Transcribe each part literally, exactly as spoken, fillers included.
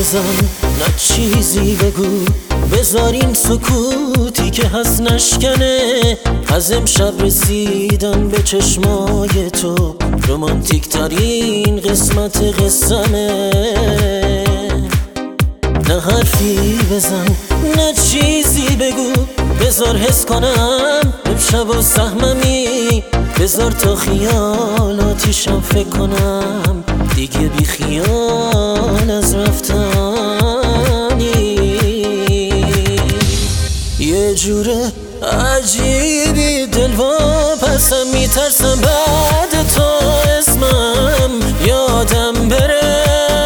بزن نه چیزی بگو، بذار این سکوتی که هست نشکنه. از امشب رسیدم به چشمای تو، رومانتیک ترین قسمت قصمه. نه حرفی بزن نه چیزی بگو، بذار حس کنم امشب و سهممی. بذار تا خیالاتیشم فکر کنم، دیگه بی خیال از رفتنی. یه جوره عجیبی دلواپسم، میترسم بعد تو اسمم یادم بره.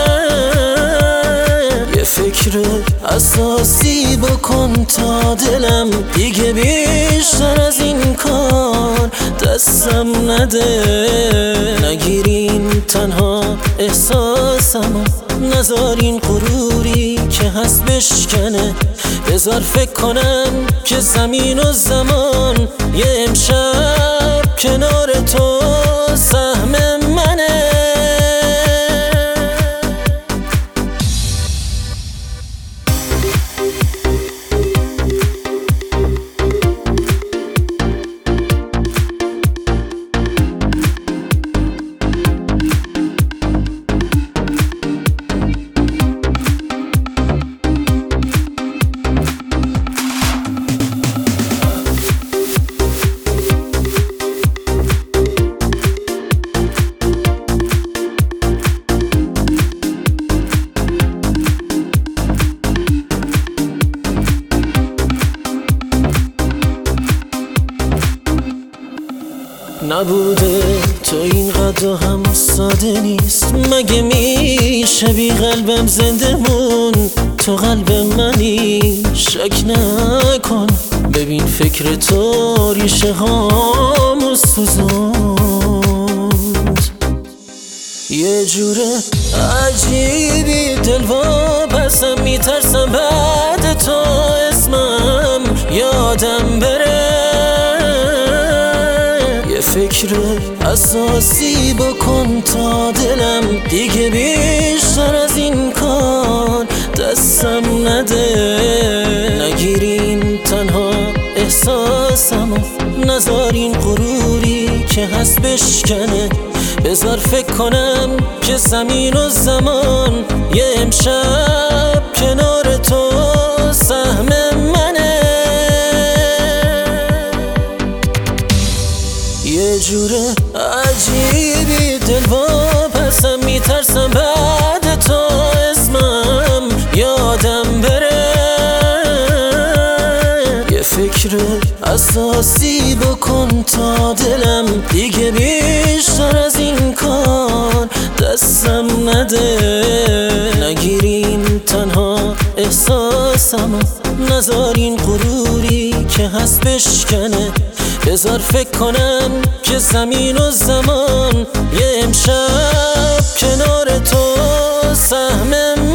یه فکر اساسی بکن تا دلم دیگه بیشتر از این کار دستم نده. نگیرین تنها احساسم، نذار این غروری که هست بشکنه. بذار فکر کنم که زمین و زمان یه امشب کنار تو سهم منه. نبوده تو اینقدر هم ساده نیست، مگه میشه بی قلبم زنده مون؟ تو قلب منی شک نکن، ببین فکر تو ریشه هامو سوزوند. یه جوره عجیبی دلواپسم، میترسم بعد تو اسمم یادم بره. فکر اساسی بکن تا دلم دیگه بیشتر از این کار دستم نده. نگیرین تنها احساسم، نذار این غروری که هست بشکنه. بذار فکر کنم که زمین و زمان یه امشب کنار تو سهم منه. یه جوره عجیبی دلواپسم، میترسم بعد تو اسمم یادم بره. یه فکر اساسی بکن تا دلم دیگه بیشتر از این کار دستم نده. نگیرین تنها احساسم، نذار این غروری که هست بشکنه. بذار فکر کنم که زمین و زمان یه امشب کنار تو سهم